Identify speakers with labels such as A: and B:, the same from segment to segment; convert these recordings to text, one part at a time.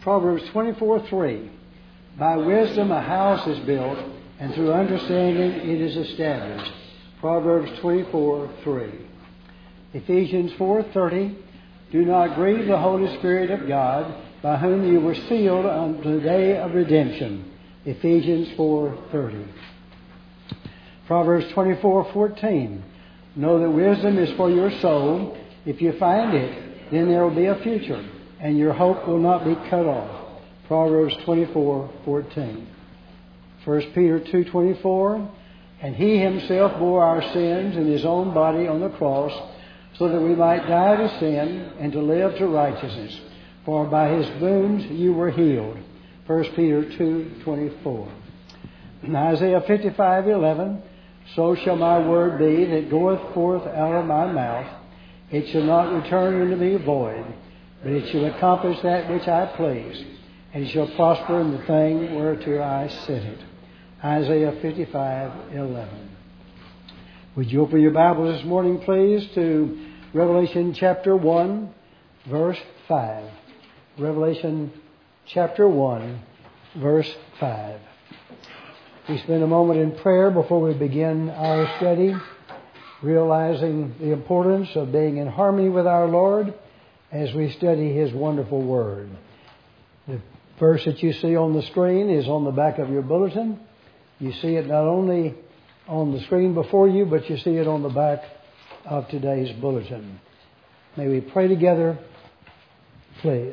A: Proverbs 24:3. By wisdom a house is built, and through understanding it is established. Proverbs 24:3. Ephesians 4:30. Do not grieve the Holy Spirit of God, by whom you were sealed unto the day of redemption. Ephesians 4:30. Proverbs 24:14. Know that wisdom is for your soul. If you find it, then there will be a future, and your hope will not be cut off. Proverbs 24:14. 1 Peter 2:24. And he himself bore our sins in his own body on the cross, so that we might die to sin and to live to righteousness. For by his wounds you were healed. 1 Peter 2:24. Isaiah 55:11. So shall my word be that goeth forth out of my mouth. It shall not return unto me void, but it shall accomplish that which I please, and it shall prosper in the thing whereto I sent it. Isaiah 55:11. Would you open your Bible this morning, please, to Revelation chapter 1, verse 5. Revelation chapter 1, verse 5. We spend a moment in prayer before we begin our study, realizing the importance of being in harmony with our Lord as we study His wonderful Word. The verse that you see on the screen is on the back of your bulletin. You see it not only on the screen before you, but you see it on the back of today's bulletin. May we pray together, please.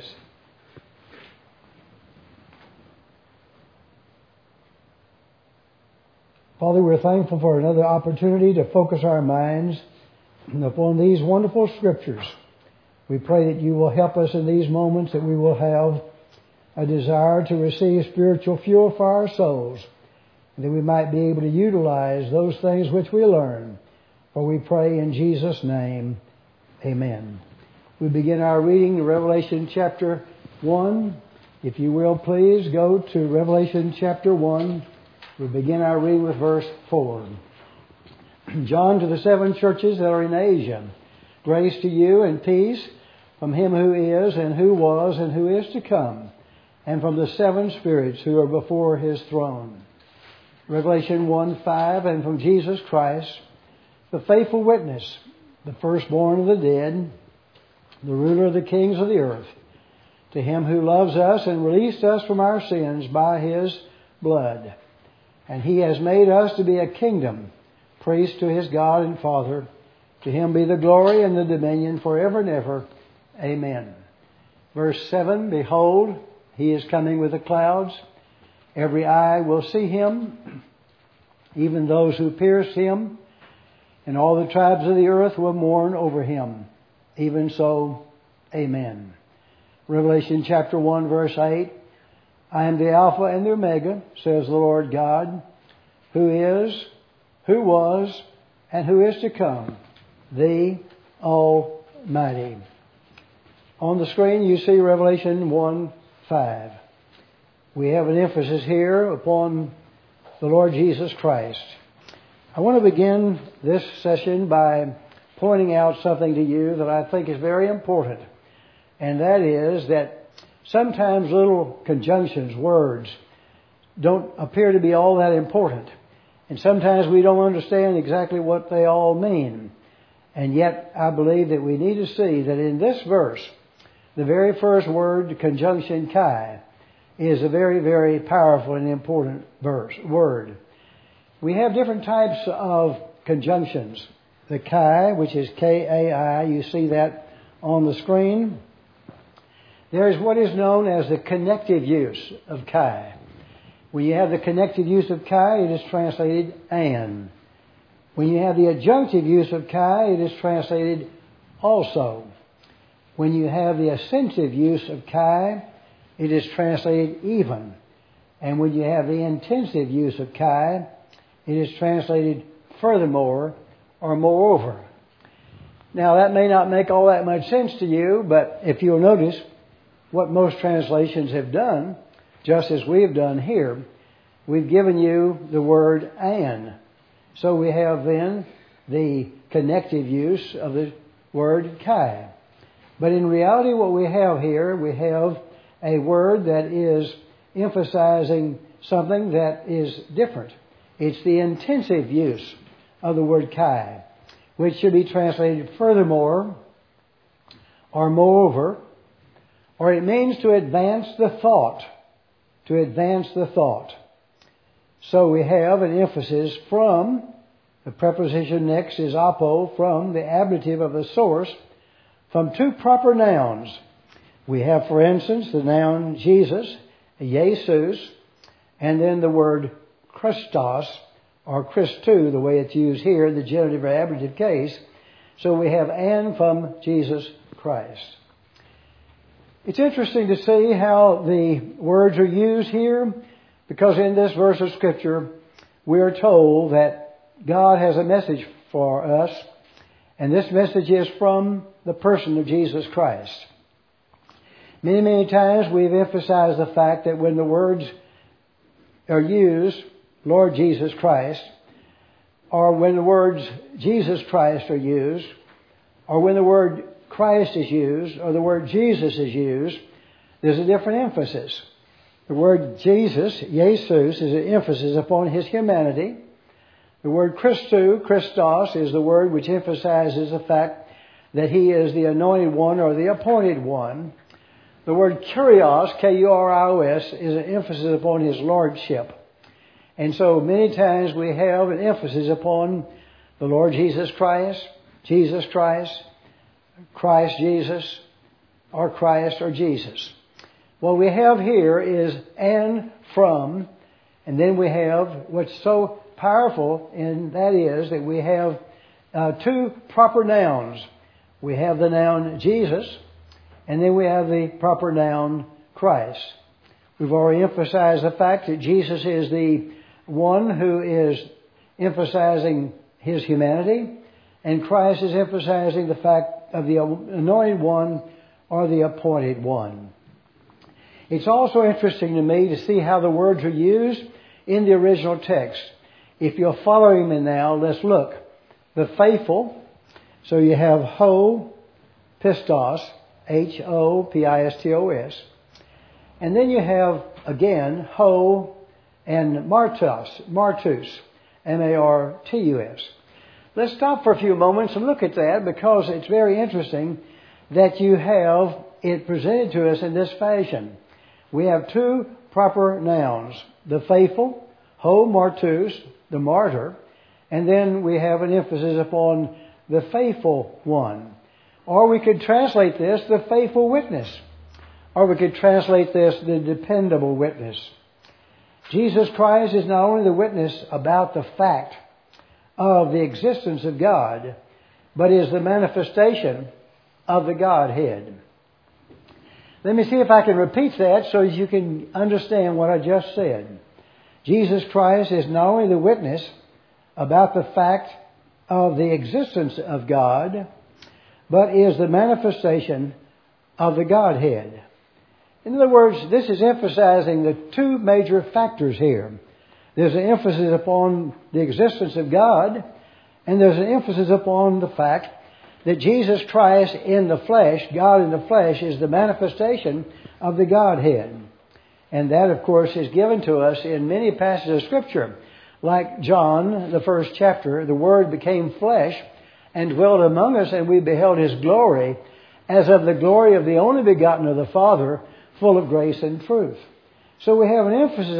A: Father, we're thankful for another opportunity to focus our minds upon these wonderful Scriptures. We pray that you will help us in these moments, that we will have a desire to receive spiritual fuel for our souls, and that we might be able to utilize those things which we learn. For we pray in Jesus' name, amen. We begin our reading in Revelation chapter 1. If you will, please go to Revelation chapter 1. We begin our reading with verse 4. John, to the 7 churches that are in Asia, grace to you and peace from Him who is and who was and who is to come, and from the 7 spirits who are before His throne. Revelation 1:5, and from Jesus Christ, the faithful witness, the firstborn of the dead, the ruler of the kings of the earth, to Him who loves us and released us from our sins by His blood. And He has made us to be a kingdom, priest to His God and Father. To Him be the glory and the dominion forever and ever. Amen. Verse 7, behold, He is coming with the clouds. Every eye will see Him, even those who pierced Him, and all the tribes of the earth will mourn over Him. Even so, amen. Revelation chapter 1, verse 8. I am the Alpha and the Omega, says the Lord God, who is, who was, and who is to come, the Almighty. On the screen you see Revelation 1:5. We have an emphasis here upon the Lord Jesus Christ. I want to begin this session by pointing out something to you that I think is very important, and that is that sometimes little conjunctions, words, don't appear to be all that important. And sometimes we don't understand exactly what they all mean. And yet I believe that we need to see that in this verse, the very first word, the conjunction kai, is a very, very powerful and important word. We have different types of conjunctions. The kai, which is K-A-I, you see that on the screen. There is what is known as the connective use of kai. When you have the connective use of kai, it is translated and. When you have the adjunctive use of kai, it is translated also. When you have the assentive use of kai, it is translated even. And when you have the intensive use of kai, it is translated furthermore or moreover. Now that may not make all that much sense to you, but if you'll notice, what most translations have done, just as we've done here, we've given you the word and. So we have then the connective use of the word kai. But in reality what we have here, we have a word that is emphasizing something that is different. It's the intensive use of the word kai, which should be translated furthermore, or moreover, or it means to advance the thought. To advance the thought. So we have an emphasis from, the preposition next is apo, from the ablative of the source, from two proper nouns. We have, for instance, the noun Jesus, Jesus, and then the word Christos, or Christou, the way it's used here, the genitive or ablative case. So we have and from Jesus Christ. It's interesting to see how the words are used here, because in this verse of Scripture, we are told that God has a message for us, and this message is from the person of Jesus Christ. Many, many times we've emphasized the fact that when the words are used, Lord Jesus Christ, or when the words Jesus Christ are used, or when the word Christ is used, or the word Jesus is used, there's a different emphasis. The word Jesus, Jesus, is an emphasis upon His humanity. The word Christou, Christos, is the word which emphasizes the fact that He is the anointed one or the appointed one. The word Kurios, K-U-R-I-O-S, is an emphasis upon His lordship. And so many times we have an emphasis upon the Lord Jesus Christ, Christ Jesus, or Christ or Jesus. What we have here is and from, and then we have what's so powerful, and that is that we have two proper nouns. We have the noun Jesus, and then we have the proper noun Christ. We've already emphasized the fact that Jesus is the one who is emphasizing His humanity, and Christ is emphasizing the fact of the anointed one or the appointed one. It's also interesting to me to see how the words are used in the original text. If you're following me now, let's look. The faithful, so you have ho, pistos, H-O-P-I-S-T-O-S. And then you have, again, ho and martus, M-A-R-T-U-S. Let's stop for a few moments and look at that, because it's very interesting that you have it presented to us in this fashion. We have two proper nouns, the faithful, ho martus, the martyr, and then we have an emphasis upon the faithful one. Or we could translate this, the faithful witness. Or we could translate this, the dependable witness. Jesus Christ is not only the witness about the fact of the existence of God, but is the manifestation of the Godhead. Let me see if I can repeat that so you can understand what I just said. Jesus Christ is not only the witness about the fact of the existence of God, but is the manifestation of the Godhead. In other words, this is emphasizing the two major factors here. There's an emphasis upon the existence of God, and there's an emphasis upon the fact that Jesus Christ in the flesh, God in the flesh, is the manifestation of the Godhead. And that, of course, is given to us in many passages of Scripture. Like John, the first chapter, the Word became flesh and dwelt among us, and we beheld His glory, as of the glory of the only begotten of the Father, full of grace and truth. So we have an emphasis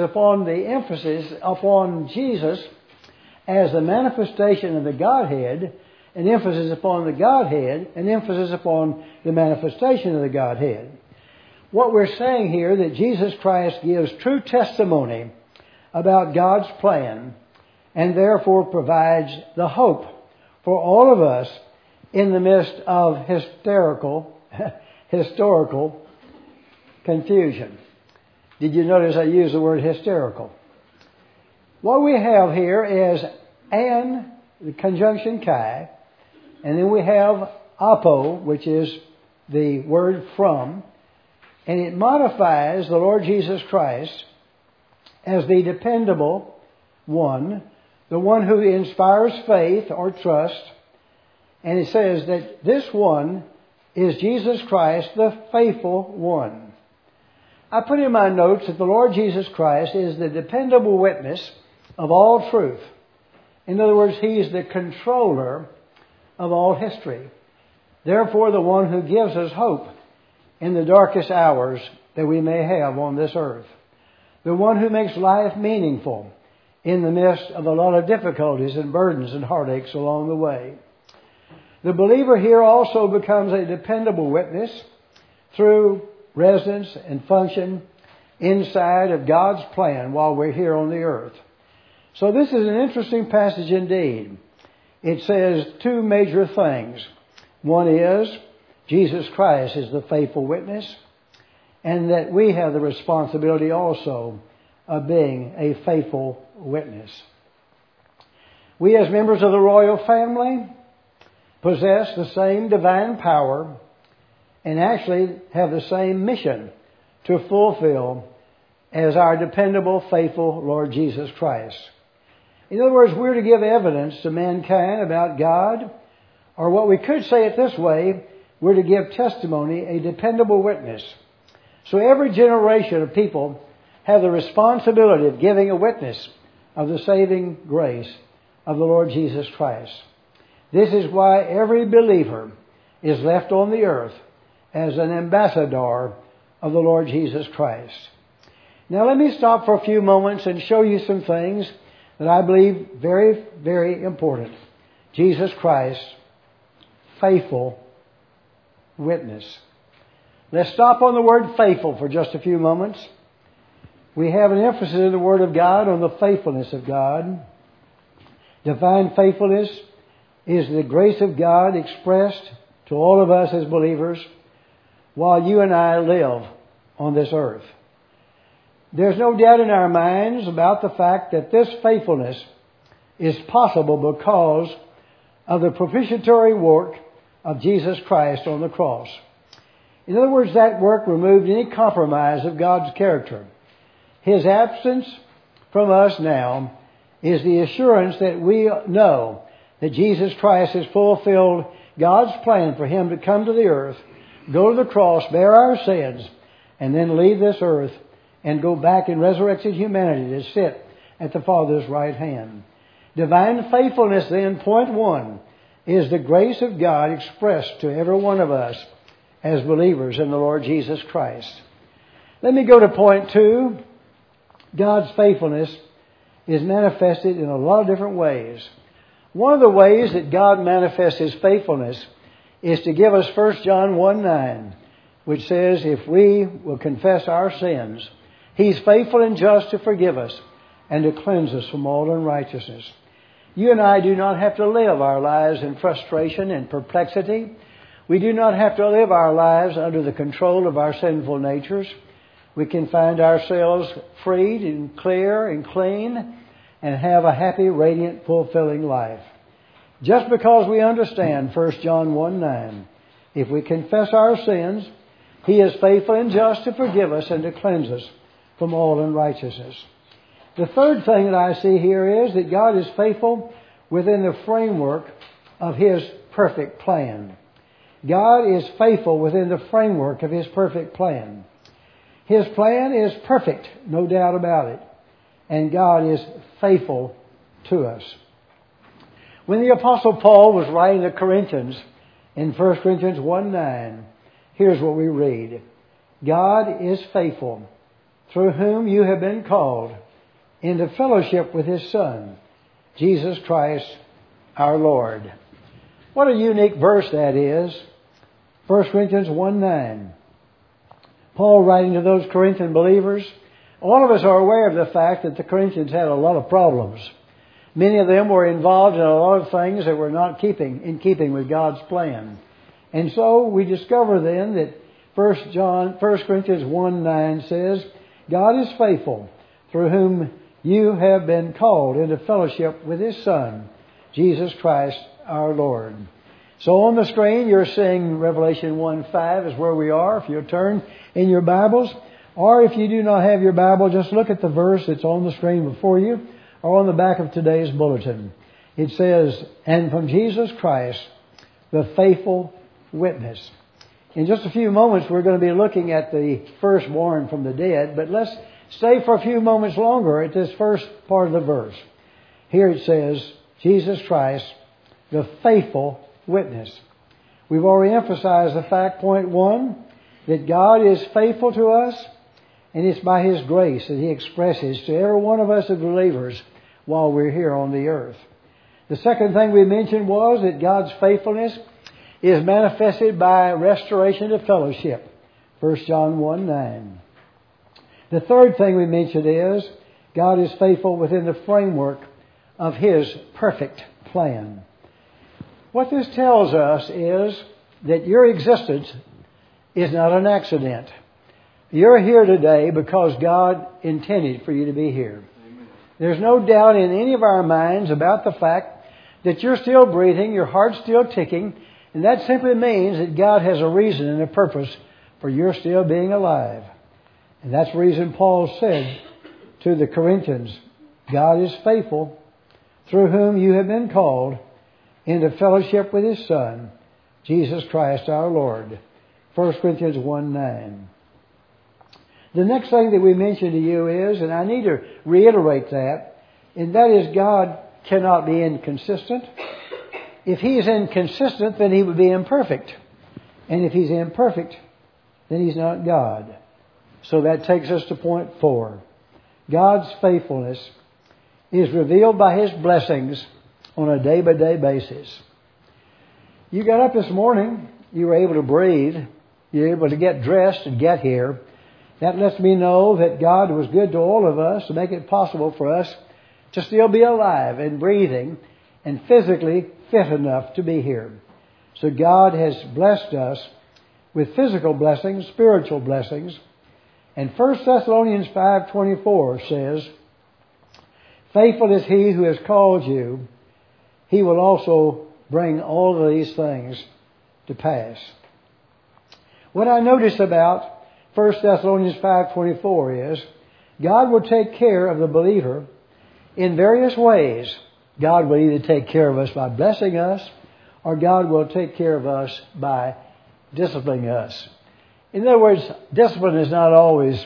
A: upon Jesus as the manifestation of the Godhead, an emphasis upon the Godhead, an emphasis upon the manifestation of the Godhead. What we're saying here, that Jesus Christ gives true testimony about God's plan, and therefore provides the hope for all of us in the midst of historical confusion. Did you notice I used the word hysterical? What we have here is and, the conjunction kai, and then we have apo, which is the word from, and it modifies the Lord Jesus Christ as the dependable one, the one who inspires faith or trust, and it says that this one is Jesus Christ, the faithful one. I put in my notes that the Lord Jesus Christ is the dependable witness of all truth. In other words, He is the controller of all history. Therefore, the one who gives us hope in the darkest hours that we may have on this earth. The one who makes life meaningful in the midst of a lot of difficulties and burdens and heartaches along the way. The believer here also becomes a dependable witness through residence and function inside of God's plan while we're here on the earth. So this is an interesting passage indeed. It says two major things. One is Jesus Christ is the faithful witness, and that we have the responsibility also of being a faithful witness. We as members of the royal family possess the same divine power and actually have the same mission to fulfill as our dependable, faithful Lord Jesus Christ. In other words, we're to give evidence to mankind about God, or what we could say it this way, we're to give testimony, a dependable witness. So every generation of people have the responsibility of giving a witness of the saving grace of the Lord Jesus Christ. This is why every believer is left on the earth as an ambassador of the Lord Jesus Christ. Now let me stop for a few moments and show you some things that I believe very, very important. Jesus Christ, faithful witness. Let's stop on the word faithful for just a few moments. We have an emphasis in the Word of God on the faithfulness of God. Divine faithfulness is the grace of God expressed to all of us as believers while you and I live on this earth. There's no doubt in our minds about the fact that this faithfulness is possible because of the propitiatory work of Jesus Christ on the cross. In other words, that work removed any compromise of God's character. His absence from us now is the assurance that we know that Jesus Christ has fulfilled God's plan for Him to come to the earth, go to the cross, bear our sins, and then leave this earth and go back in resurrected humanity to sit at the Father's right hand. Divine faithfulness, then, point one, is the grace of God expressed to every one of us as believers in the Lord Jesus Christ. Let me go to point two. God's faithfulness is manifested in a lot of different ways. One of the ways that God manifests His faithfulness is to give us 1 John 1:9, which says, if we will confess our sins, He's faithful and just to forgive us and to cleanse us from all unrighteousness. You and I do not have to live our lives in frustration and perplexity. We do not have to live our lives under the control of our sinful natures. We can find ourselves freed and clear and clean and have a happy, radiant, fulfilling life. Just because we understand 1 John 1:9, if we confess our sins, He is faithful and just to forgive us and to cleanse us from all unrighteousness. The third thing that I see here is that God is faithful within the framework of His perfect plan. God is faithful within the framework of His perfect plan. His plan is perfect, no doubt about it. And God is faithful to us. When the Apostle Paul was writing to Corinthians in 1 Corinthians 1:9, here's what we read. God is faithful, through whom you have been called into fellowship with His Son, Jesus Christ our Lord. What a unique verse that is. 1 Corinthians 1:9. Paul writing to those Corinthian believers. All of us are aware of the fact that the Corinthians had a lot of problems. Many of them were involved in a lot of things that were not in keeping with God's plan. And so we discover then that 1 Corinthians 1:9 says, God is faithful, through whom you have been called into fellowship with His Son, Jesus Christ our Lord. So on the screen you're seeing Revelation 1:5 is where we are. If you'll turn in your Bibles, or if you do not have your Bible, just look at the verse that's on the screen before you or on the back of today's bulletin. It says, and from Jesus Christ, the faithful witness. In just a few moments, we're going to be looking at the firstborn from the dead, but let's stay for a few moments longer at this first part of the verse. Here it says, Jesus Christ, the faithful witness. We've already emphasized the fact, point one, that God is faithful to us, and it's by His grace that He expresses to every one of us as believers while we're here on the earth. The second thing we mentioned was that God's faithfulness is manifested by restoration of fellowship. 1 John 1:9. The third thing we mentioned is God is faithful within the framework of His perfect plan. What this tells us is that your existence is not an accident. You're here today because God intended for you to be here. Amen. There's no doubt in any of our minds about the fact that you're still breathing, your heart's still ticking, and that simply means that God has a reason and a purpose for your still being alive. And that's the reason Paul said to the Corinthians, God is faithful, through whom you have been called into fellowship with His Son, Jesus Christ our Lord. 1 Corinthians 1:9. The next thing that we mentioned to you is, and I need to reiterate that, and that is God cannot be inconsistent. If He is inconsistent, then He would be imperfect. And if He's imperfect, then He's not God. So that takes us to point 4. God's faithfulness is revealed by His blessings on a day-by-day basis. You got up this morning, you were able to breathe, you were able to get dressed and get here. That lets me know that God was good to all of us to make it possible for us to still be alive and breathing and physically fit enough to be here. So God has blessed us with physical blessings, spiritual blessings. And 1 Thessalonians 5:24 says, faithful is He who has called you. He will also bring all of these things to pass. What I notice about 1 Thessalonians 5:24 is God will take care of the believer in various ways. God will either take care of us by blessing us, or God will take care of us by disciplining us. In other words, discipline is not always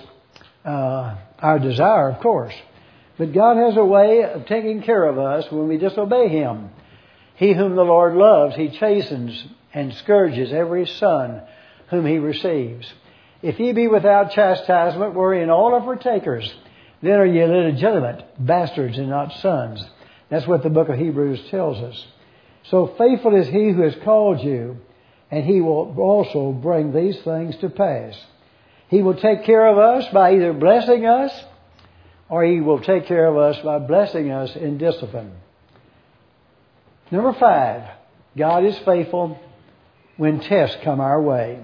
A: our desire, of course. But God has a way of taking care of us when we disobey Him. He whom the Lord loves, He chastens and scourges every son whom He receives. If ye be without chastisement, wherein all are partakers, then are ye illegitimate bastards and not sons. That's what the book of Hebrews tells us. So faithful is He who has called you, and He will also bring these things to pass. He will take care of us by either blessing us, or He will take care of us by blessing us in discipline. Number 5, God is faithful when tests come our way.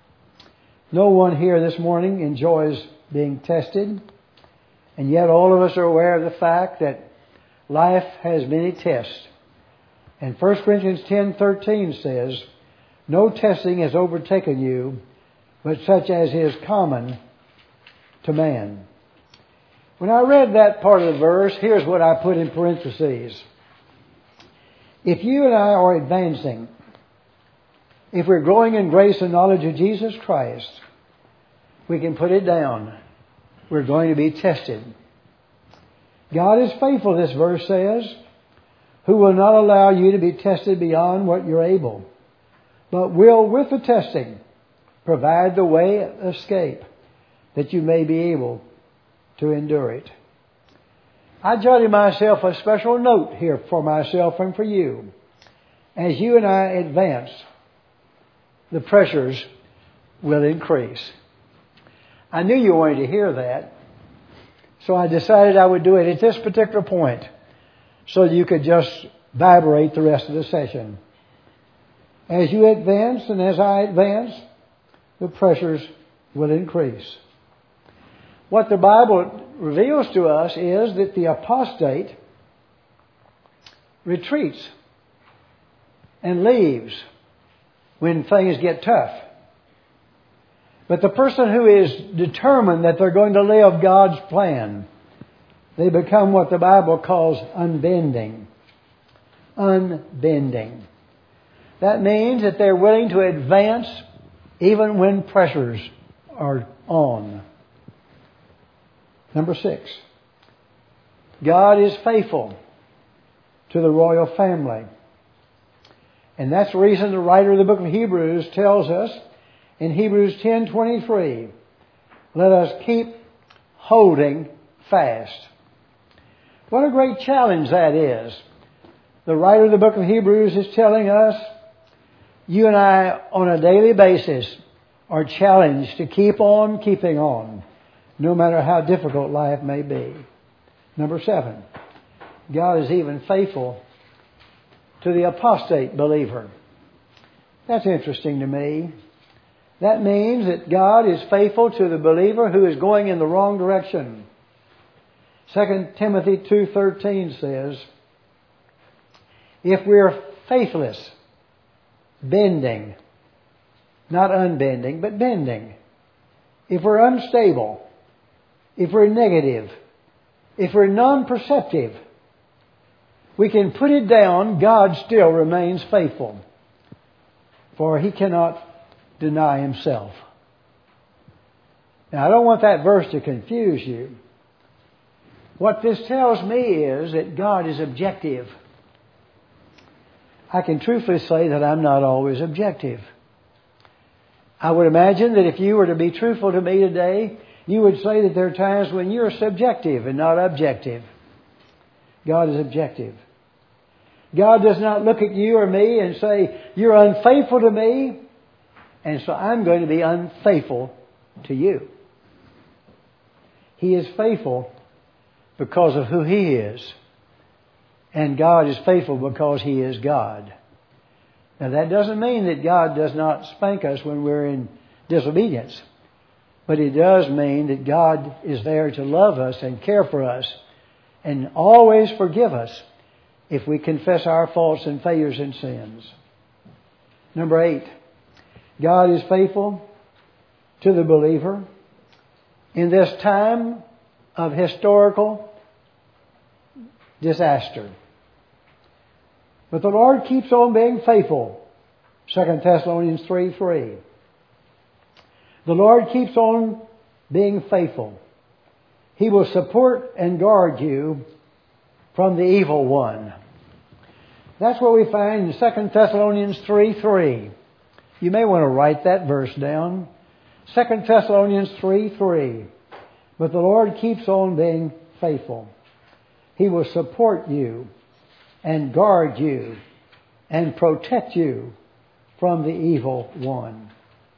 A: No one here this morning enjoys being tested, and yet all of us are aware of the fact that life has many tests. And 1 Corinthians 10:13 says, no testing has overtaken you, but such as is common to man. When I read that part of the verse, here's what I put in parentheses. If you and I are advancing, if we're growing in grace and knowledge of Jesus Christ, we can put it down. We're going to be tested. God is faithful, this verse says, who will not allow you to be tested beyond what you're able, but will, with the testing, provide the way of escape that you may be able to endure it. I jotted myself a special note here for myself and for you. As you and I advance, the pressures will increase. I knew you wanted to hear that, so I decided I would do it at this particular point so you could just vibrate the rest of the session. As you advance and as I advance, the pressures will increase. What the Bible reveals to us is that the apostate retreats and leaves when things get tough. But the person who is determined that they're going to live God's plan, they become what the Bible calls unbending. Unbending. That means that they're willing to advance even when pressures are on. Number 6. God is faithful to the royal family. And that's the reason the writer of the book of Hebrews tells us in Hebrews 10:23, let us keep holding fast. What a great challenge that is. The writer of the book of Hebrews is telling us, you and I on a daily basis are challenged to keep on keeping on, no matter how difficult life may be. Number 7, God is even faithful to the apostate believer. That's interesting to me. That means that God is faithful to the believer who is going in the wrong direction. 2 Timothy 2:13 says, if we're faithless, bending, not unbending, but bending, if we're unstable, if we're negative, if we're non-perceptive, we can put it down, God still remains faithful. For He cannot deny Himself. Now, I don't want that verse to confuse you. What this tells me is that God is objective. I can truthfully say that I'm not always objective. I would imagine that if you were to be truthful to me today, you would say that there are times when you're subjective and not objective. God is objective. God does not look at you or me and say, you're unfaithful to me, and so I'm going to be unfaithful to you. He is faithful because of who He is. And God is faithful because He is God. Now that doesn't mean that God does not spank us when we're in disobedience. But it does mean that God is there to love us and care for us and always forgive us if we confess our faults and failures and sins. Number 8, God is faithful to the believer in this time of historical disaster. But the Lord keeps on being faithful. 2 Thessalonians 3:3. The Lord keeps on being faithful. He will support and guard you from the evil one. That's what we find in 2 Thessalonians 3:3. You may want to write that verse down. 2 Thessalonians 3:3. But the Lord keeps on being faithful. He will support you and guard you and protect you from the evil one.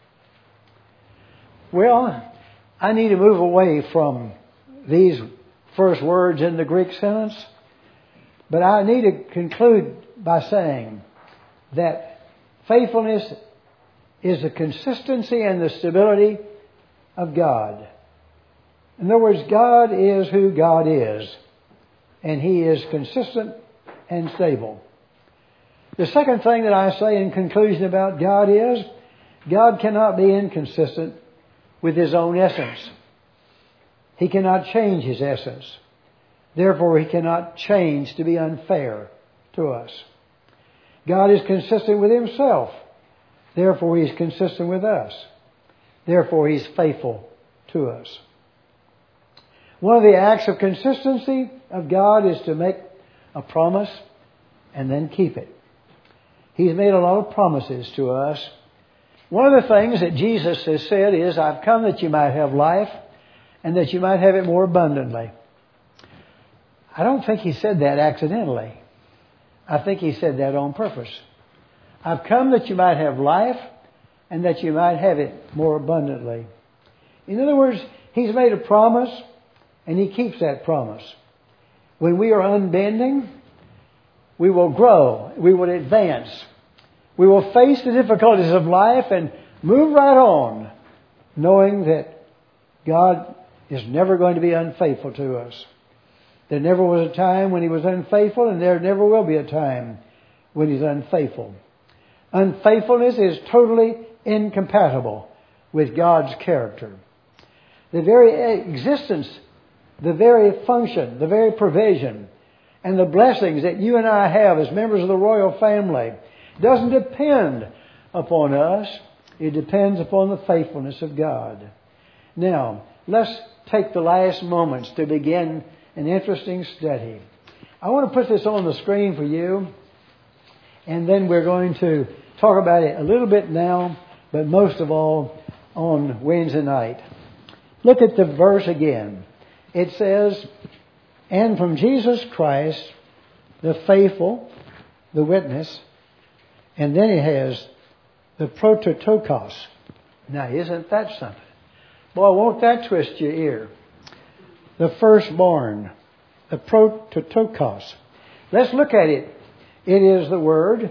A: Well, I need to move away from these first words in the Greek sentence, but I need to conclude by saying that faithfulness is the consistency and the stability of God. In other words, God is who God is, and He is consistent and stable. The second thing that I say in conclusion about God is, God cannot be inconsistent with His own essence. He cannot change His essence. Therefore, He cannot change to be unfair to us. God is consistent with Himself. Therefore, He is consistent with us. Therefore, He's faithful to us. One of the acts of consistency of God is to make a promise and then keep it. He's made a lot of promises to us. One of the things that Jesus has said is, I've come that you might have life and that you might have it more abundantly. I don't think He said that accidentally. I think He said that on purpose. I've come that you might have life and that you might have it more abundantly. In other words, He's made a promise and He keeps that promise. When we are unbending, we will grow. We will advance. We will face the difficulties of life and move right on, knowing that God is never going to be unfaithful to us. There never was a time when He was unfaithful, and there never will be a time when He's unfaithful. Unfaithfulness is totally incompatible with God's character. The very existence, the very function, the very provision, and the blessings that you and I have as members of the royal family doesn't depend upon us, It depends upon the faithfulness of God. Now, let's take the last moments to begin an interesting study. I want to put this on the screen for you, and then we're going to talk about it a little bit now, but most of all on Wednesday night. Look at the verse again. It says, "And from Jesus Christ, the faithful, the witness," and then it has the prototokos. Now, isn't that something? Boy, won't that twist your ear? The firstborn, the prototokos. Let's look at it. It is the word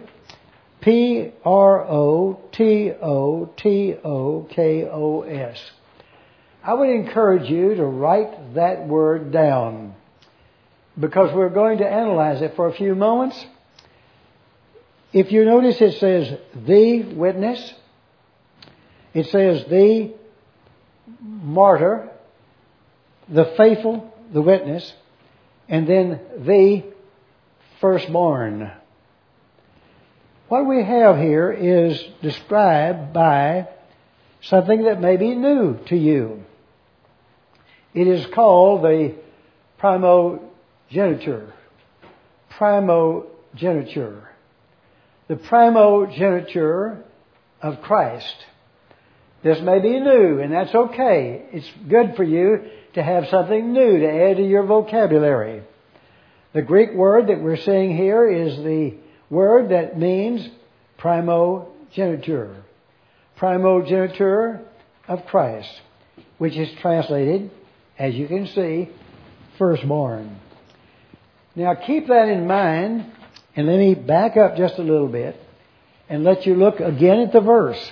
A: prototokos. I would encourage you to write that word down, because we're going to analyze it for a few moments. If you notice, it says the witness. It says the martyr, the faithful, the witness, and then the firstborn. What we have here is described by something that may be new to you. It is called the primogeniture. Primogeniture. The primogeniture of Christ. This may be new, and that's okay. It's good for you to have something new to add to your vocabulary. The Greek word that we're seeing here is the word that means primogeniture. Primogeniture of Christ, which is translated, as you can see, firstborn. Now keep that in mind, and let me back up just a little bit and let you look again at the verse.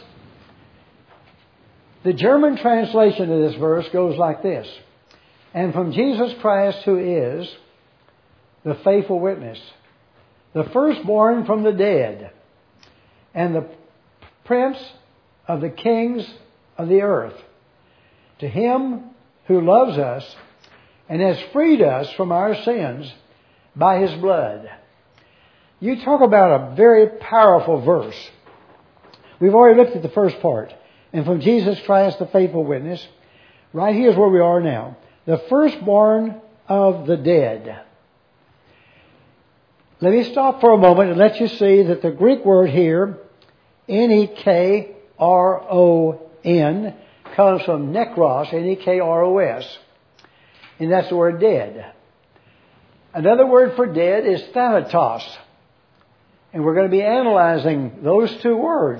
A: The German translation of this verse goes like this: "And from Jesus Christ, who is the faithful witness, the firstborn from the dead, and the prince of the kings of the earth, to Him who loves us and has freed us from our sins by His blood." You talk about a very powerful verse. We've already looked at the first part. And from Jesus Christ, the faithful witness. Right here's where we are now. The firstborn of the dead. Let me stop for a moment and let you see that the Greek word here, nekron, comes from nekros, nekros. And that's the word dead. Another word for dead is thanatos. And we're going to be analyzing those two words.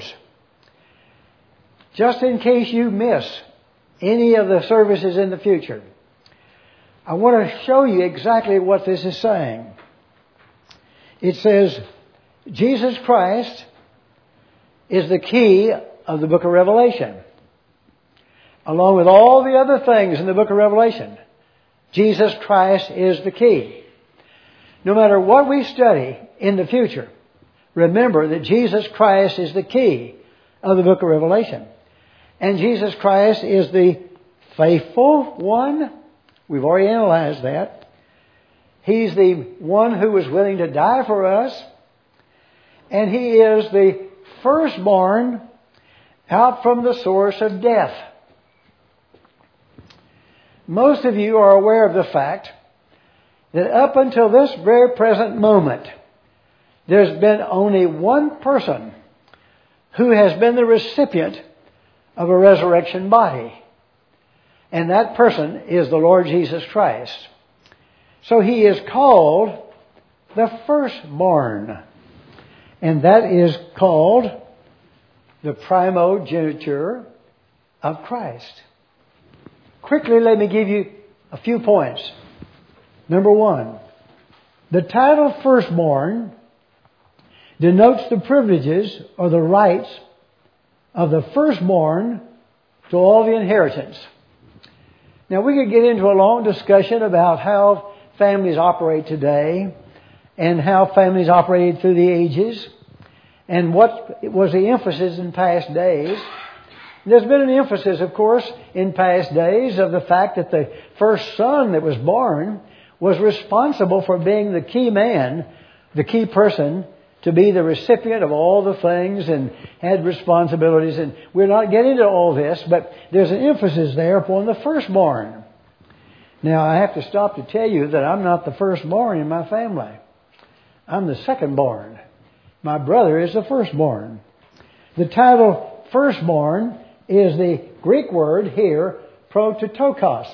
A: Just in case you miss any of the services in the future, I want to show you exactly what this is saying. It says, Jesus Christ is the key of the book of Revelation. Along with all the other things in the book of Revelation, Jesus Christ is the key. No matter what we study in the future, remember that Jesus Christ is the key of the book of Revelation. And Jesus Christ is the faithful one. We've already analyzed that. He's the one who was willing to die for us. And He is the firstborn out from the source of death. Most of you are aware of the fact that up until this very present moment, there's been only one person who has been the recipient of a resurrection body. And that person is the Lord Jesus Christ. So He is called the firstborn. And that is called the primogeniture of Christ. Quickly, let me give you a few points. Number one, the title firstborn denotes the privileges or the rights of the firstborn to all the inheritance. Now, we could get into a long discussion about how families operate today and how families operated through the ages and what was the emphasis in past days. There's been an emphasis, of course, in past days of the fact that the first son that was born was responsible for being the key man, the key person to be the recipient of all the things and had responsibilities. And we're not getting into all this, but there's an emphasis there upon the firstborn. Now, I have to stop to tell you that I'm not the firstborn in my family. I'm the secondborn. My brother is the firstborn. The title firstborn is the Greek word here, prototokos.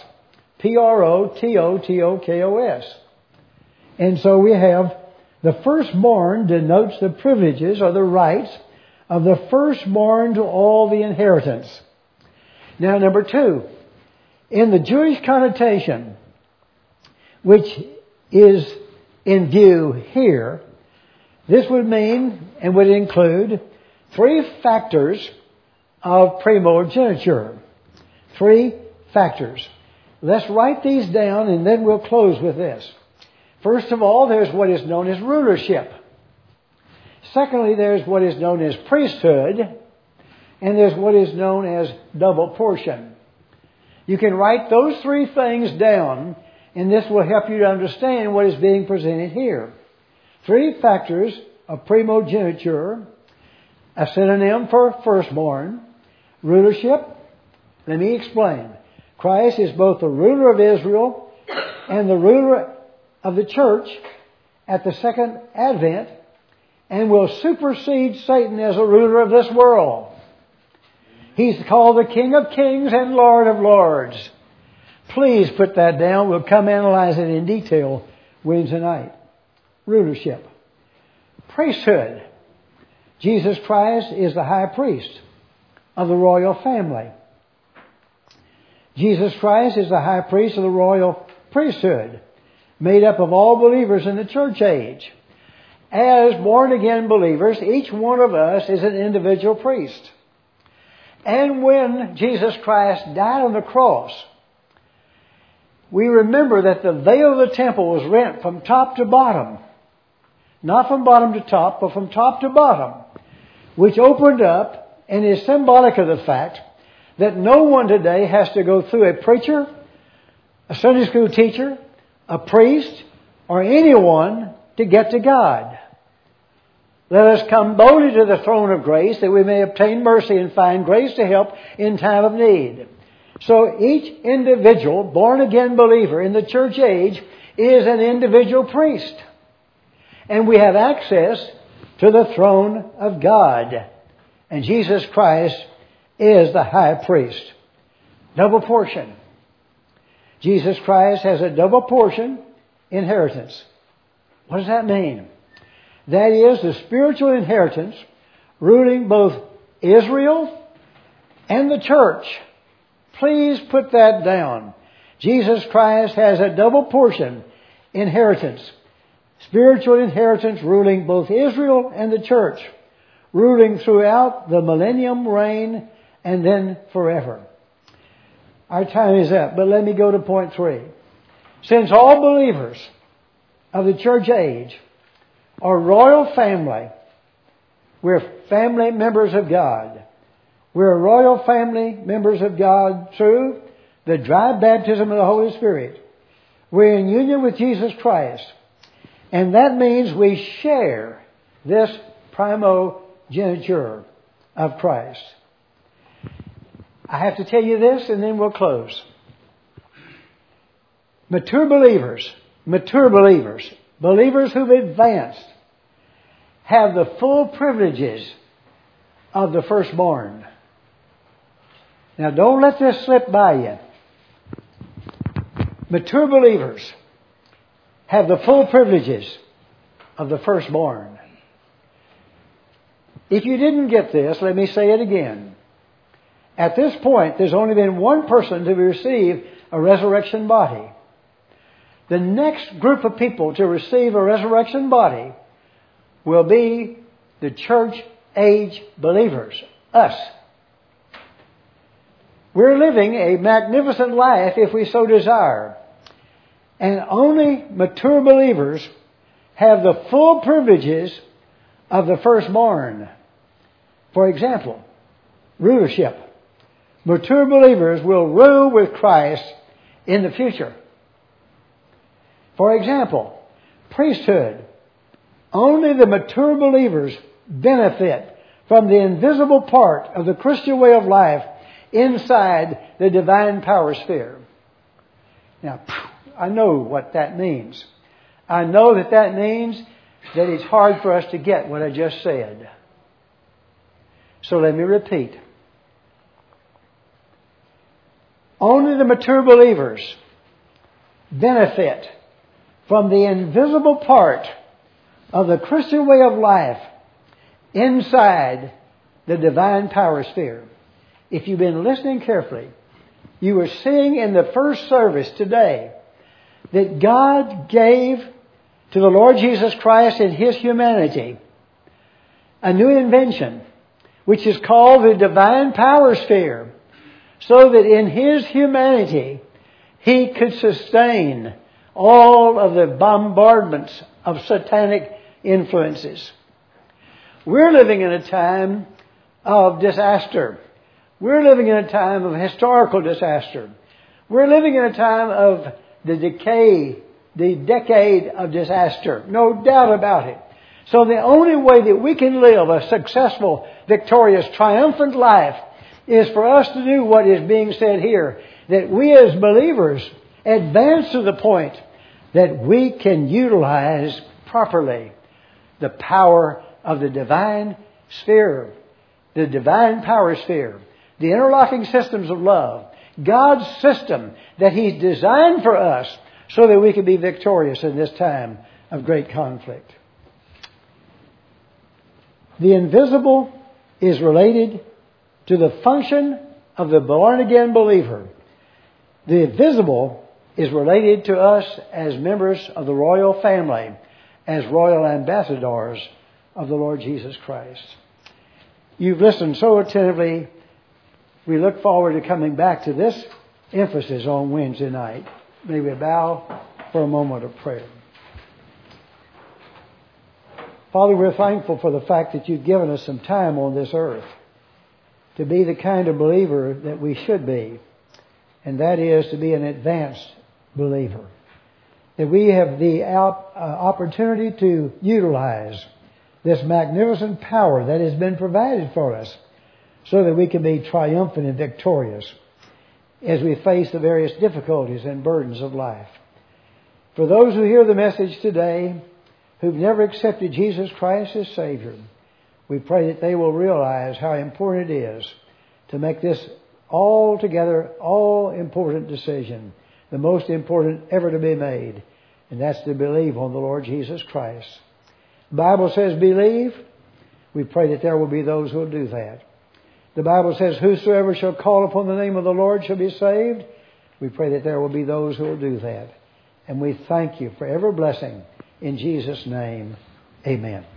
A: Prototokos. And so we have the firstborn denotes the privileges or the rights of the firstborn to all the inheritance. Now, number two, in the Jewish connotation, which is in view here, this would mean and would include three factors of primogeniture. Three factors. Let's write these down and then we'll close with this. First of all, there's what is known as rulership. Secondly, there's what is known as priesthood. And there's what is known as double portion. You can write those three things down, and this will help you to understand what is being presented here. Three factors of primogeniture, a synonym for firstborn, rulership. Let me explain. Christ is both the ruler of Israel and the ruler of the church at the second advent, and will supersede Satan as a ruler of this world. He's called the King of Kings and Lord of Lords. Please put that down. We'll come analyze it in detail Wednesday night. Rulership. Priesthood. Jesus Christ is the high priest of the royal family. Jesus Christ is the high priest of the royal priesthood, made up of all believers in the church age. As born-again believers, each one of us is an individual priest. And when Jesus Christ died on the cross, we remember that the veil of the temple was rent from top to bottom. Not from bottom to top, but from top to bottom, which opened up and is symbolic of the fact that no one today has to go through a preacher, a Sunday school teacher, a priest, or anyone to get to God. Let us come boldly to the throne of grace that we may obtain mercy and find grace to help in time of need. So each individual born-again believer in the church age is an individual priest. And we have access to the throne of God. And Jesus Christ is the high priest. Double portion. Jesus Christ has a double portion inheritance. What does that mean? That is the spiritual inheritance ruling both Israel and the church. Please put that down. Jesus Christ has a double portion inheritance. Spiritual inheritance ruling both Israel and the church. Ruling throughout the millennium reign and then forever. Our time is up, but let me go to point 3. Since all believers of the church age are royal family, we're family members of God. We're royal family members of God through the dry baptism of the Holy Spirit. We're in union with Jesus Christ. And that means we share this primogeniture of Christ. I have to tell you this and then we'll close. Mature believers, believers who've advanced, have the full privileges of the firstborn. Now don't let this slip by you. Mature believers have the full privileges of the firstborn. If you didn't get this, let me say it again. At this point, there's only been one person to receive a resurrection body. The next group of people to receive a resurrection body will be the church age believers, us. We're living a magnificent life if we so desire. And only mature believers have the full privileges of the firstborn. For example, rulership. Mature believers will rule with Christ in the future. For example, priesthood. Only the mature believers benefit from the invisible part of the Christian way of life inside the divine power sphere. Now, I know what that means. I know that means that it's hard for us to get what I just said. So let me repeat. Only the mature believers benefit from the invisible part of the Christian way of life inside the divine power sphere. If you've been listening carefully, you were seeing in the first service today that God gave to the Lord Jesus Christ in His humanity a new invention, which is called the divine power sphere, so that in His humanity He could sustain all of the bombardments of satanic influences. We're living in a time of disaster. We're living in a time of historical disaster. We're living in a time of the decade of disaster. No doubt about it. So the only way that we can live a successful, victorious, triumphant life is for us to do what is being said here. That we as believers advance to the point that we can utilize properly the power of the divine sphere, the divine power sphere, the interlocking systems of love, God's system that He's designed for us so that we can be victorious in this time of great conflict. The invisible is related to the function of the born-again believer. The visible is related to us as members of the royal family, as royal ambassadors of the Lord Jesus Christ. You've listened so attentively. We look forward to coming back to this emphasis on Wednesday night. May we bow for a moment of prayer. Father, we're thankful for the fact that you've given us some time on this earth to be the kind of believer that we should be, and that is to be an advanced believer. That we have the opportunity to utilize this magnificent power that has been provided for us so that we can be triumphant and victorious as we face the various difficulties and burdens of life. For those who hear the message today who've never accepted Jesus Christ as Savior, we pray that they will realize how important it is to make this altogether all-important decision, the most important ever to be made, and that's to believe on the Lord Jesus Christ. The Bible says believe. We pray that there will be those who will do that. The Bible says whosoever shall call upon the name of the Lord shall be saved. We pray that there will be those who will do that. And we thank you for every blessing. In Jesus' name, amen.